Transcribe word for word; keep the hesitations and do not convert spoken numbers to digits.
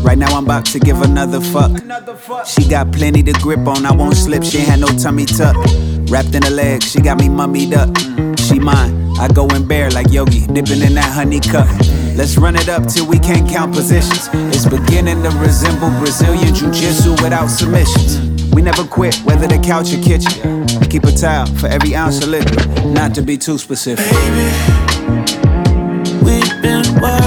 Right now I'm about to give another fuck. She got plenty to grip on, I won't slip, she ain't had no tummy tuck. Wrapped in her legs, she got me mummied up. She mine, I go in bare like Yogi, dipping in that honey cup. Let's run it up till we can't count positions. It's beginning to resemble Brazilian jiu-jitsu without submissions. We never quit, whether the couch or kitchen. Keep a towel for every ounce of liquor, not to be too specific. Baby, we've been wild.